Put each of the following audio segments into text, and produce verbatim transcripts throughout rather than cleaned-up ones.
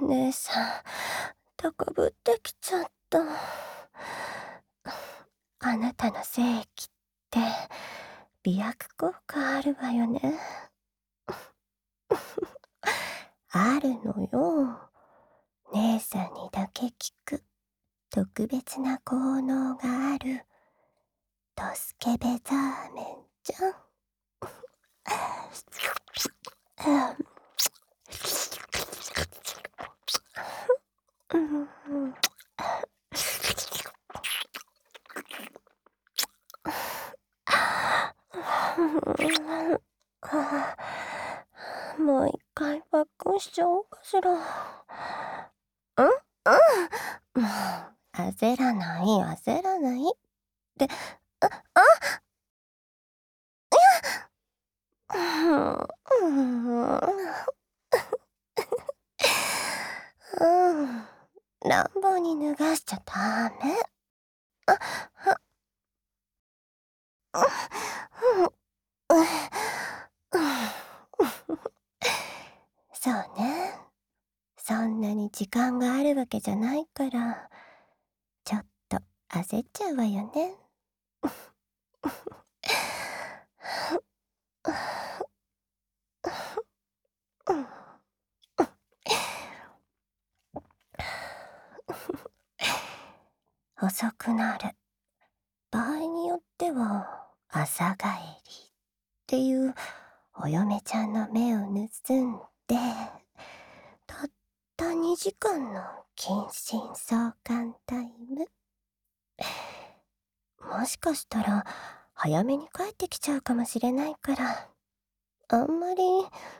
姉さん、高ぶってきちゃった。あなたの精液って美白効果あるわよね。あるのよ。姉さんにだけ効く特別な効能があるドスケベザーメンじゃん。もう一回パックンしちゃおうかしら。うんうん。もう焦らない焦らない。で、あ、あうん、うん、乱暴に脱がしちゃダメ。あ、は、うん、そうね。そんなに時間があるわけじゃないから、ちょっと焦っちゃうわよね。遅くなる。場合によっては朝帰りっていうお嫁ちゃんの目を盗んで、たったにじかんの近親相関タイム。もしかしたら早めに帰ってきちゃうかもしれないから、あんまり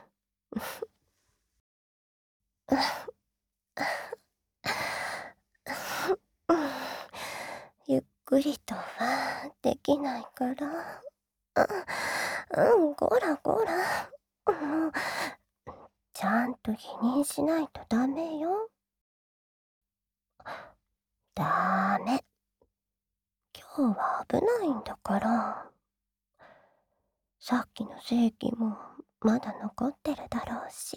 ゆっくりとはできないから。うん、こらこら。もうちゃんと否認しないとダメよ。ダメ。今日は危ないんだから。さっきの正規もまだ残ってるだろうし。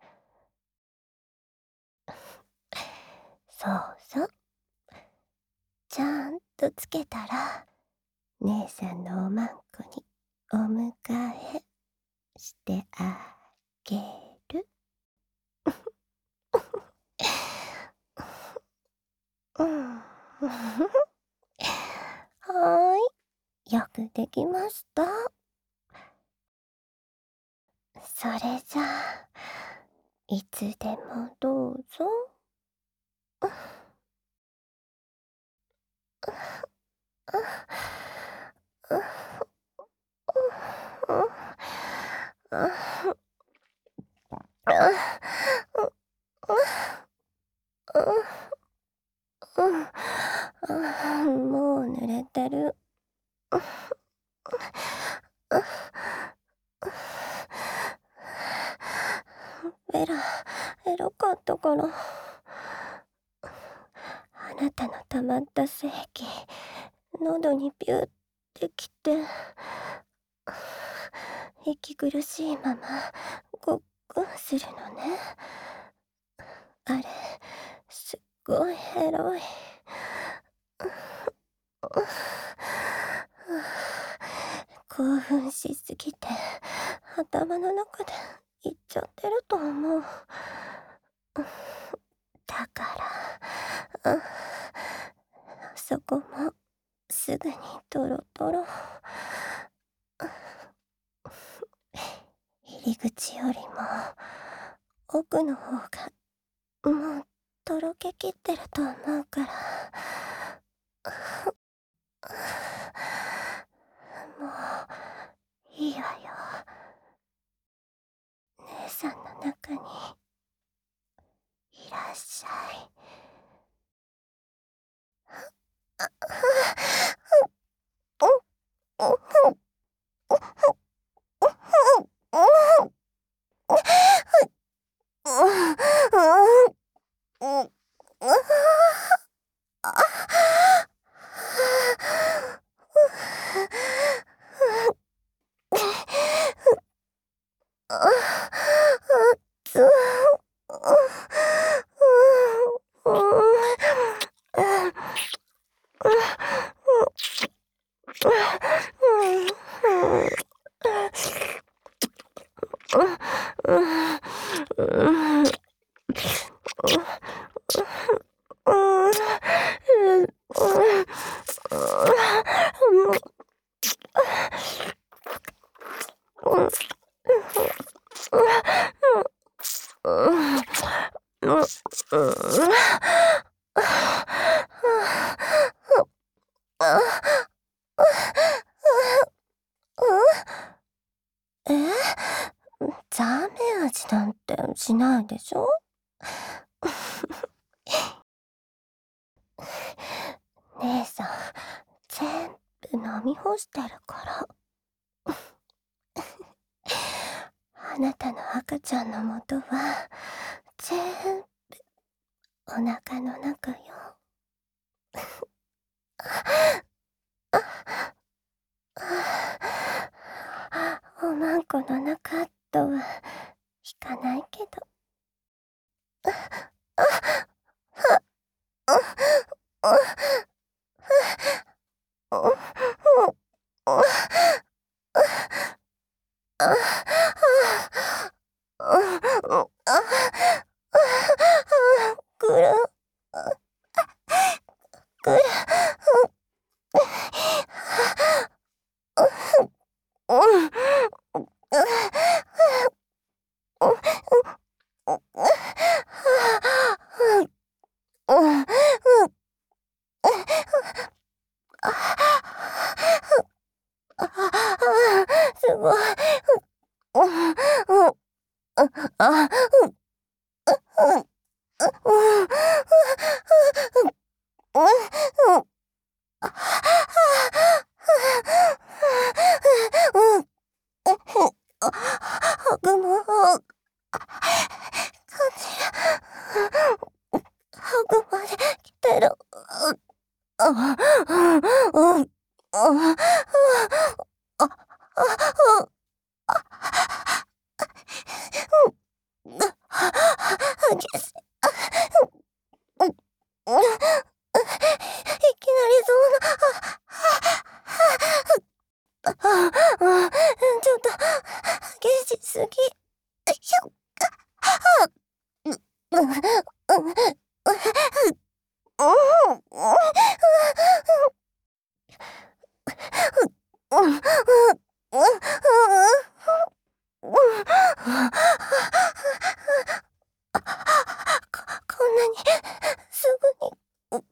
そうそう。ちゃんとつけたら、姉さんのおまんこにお迎えしてあげる。うん。はーい。よくできました。それじゃあ、いつでもどうぞ。もう濡れてる。エラ、エロかったから。あなたの溜まった精液、喉にビューってきて、息苦しいまま、ごっくんするのね。あれ、すっごいエロい。興奮しすぎて、頭の中でいっちゃってると思う。だから、あ、そこもすぐにトロトロ。入り口よりも奥の方がもうとろけきってると思うから。もういいわよ。姉さんの中にいらっしゃい。 え？ザーメン味なんてしないでしょ？姉さん、全部飲み干してるから。あなたの赤ちゃんのもとは、全部お腹の中よ。おまんこの中とは引かないけど。ぐるぐるすごい。ハグも感じる。ハグまで来てる。激しい。いきなりそうな。ちょっと激しすぎ。ひょっ。こんなにすぐに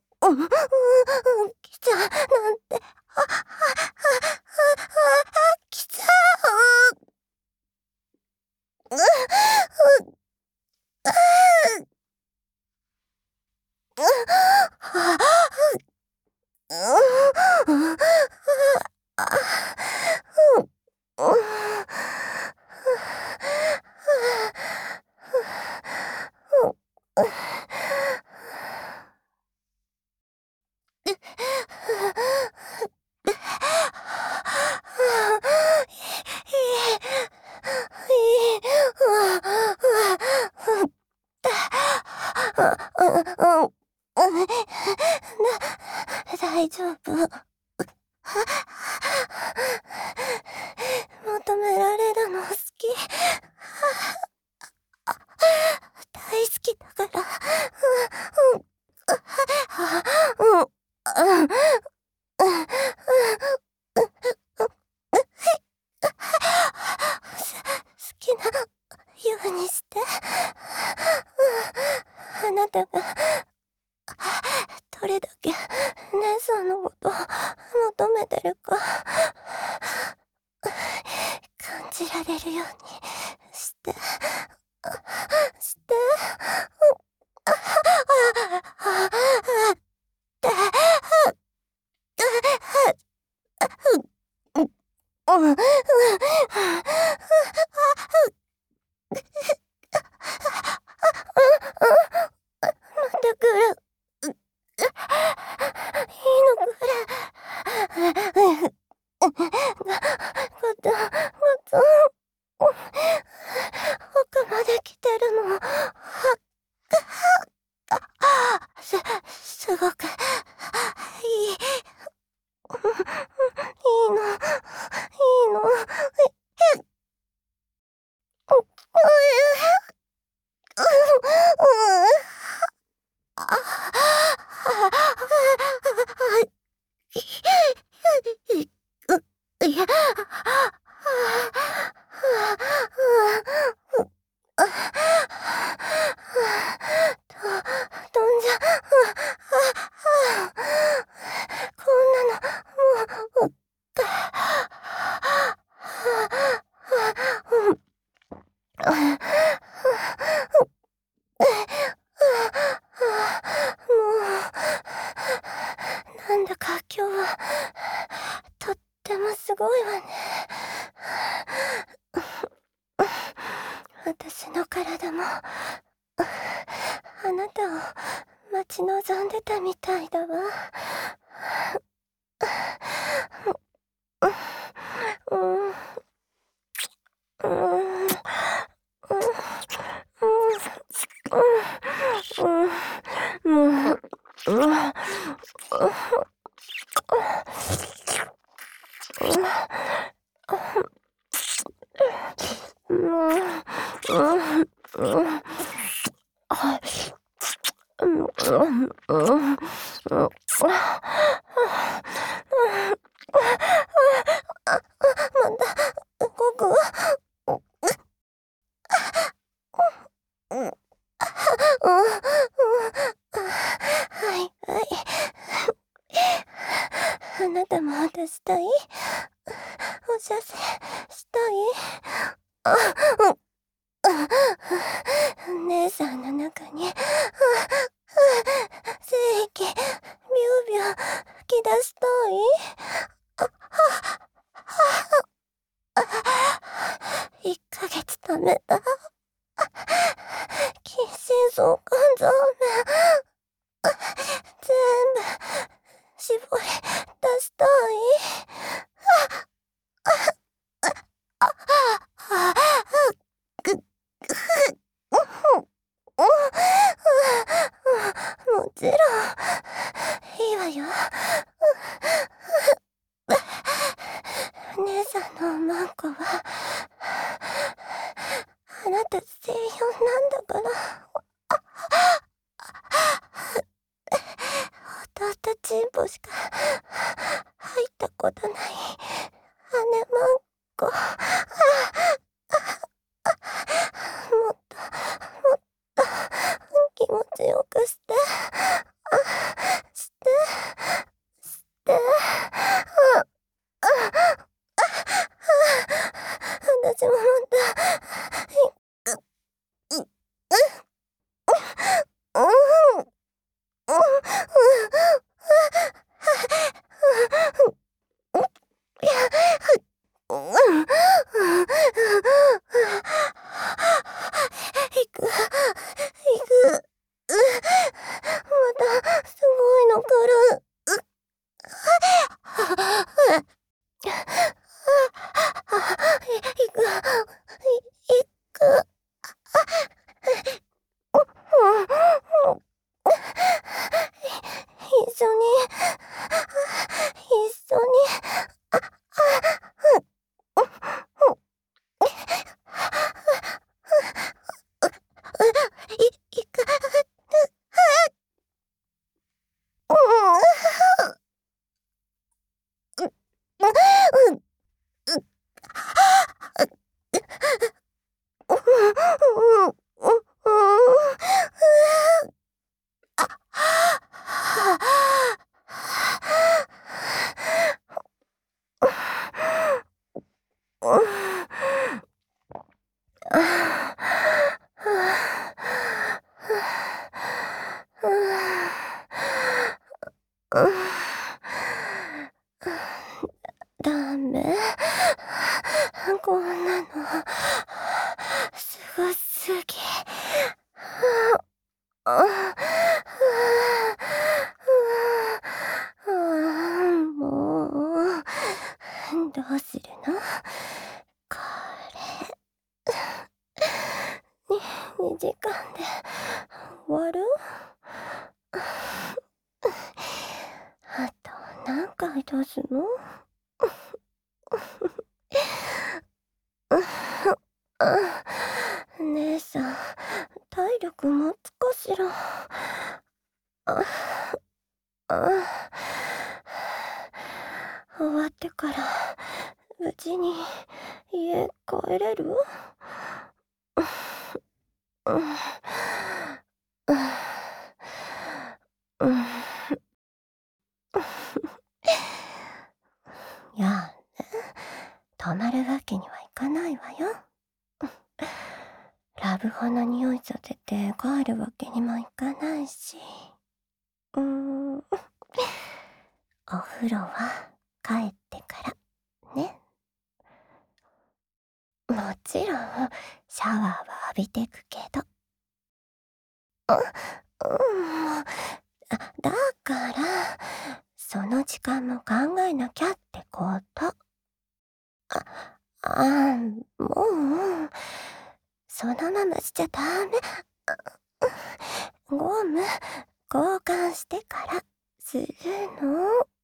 来ちゃうなんて。来ちゃう。大丈夫。求められるの好き。大好きだから。好きなようにして。あなたがどれだけ姉さんのこと求めてるか感じられるようにしてして。また来る。いいのくれ。ガタガタ奥まで来てるの。す、すごくいい。いいの、いいの。 私の体も、あなたを待ち望んでたみたいだわ。うん、うん、うん、うん、うん、うん、うん、うん、うん、うん、はい。うん、うん、うん、うん、動くわ。うん、うん、うん、はい、はい。あなたも渡したい？お射精したい？あ、うん。姉さんの中に、精液、ビュービュー吹き出したい？ いっ ヶ月貯めた近親相関臓全部絞り出したい？もちろんいいわよ。姉さんのおまんこはあなた専用なんだから。弟チンポしか入ったことない姉まんこ。もっともっと気持ちよくしてしてして私ももっとうんうんうん行く行くまたすごいの来る。行く行く一緒に一緒にい行くうんうんダメ。こんなのすごすぎ。もうどうするのこれ？ににじかんで終わる？あと何回出すの？姉さん体力持つかしら？ああ終わってから無事に家帰れる？うんうん、いやね、泊まるわけにはいかないわよ。ラブホの匂いさせて帰るわけにもいかないし。うーん、お風呂は帰ってからね。うん、 もちろん、シャワーは浴びてくけど。あ、うん、あ、だから、その時間も考えなきゃってこと。あ、あー、もう、そのまましちゃダメ。ゴム、交換してからするの。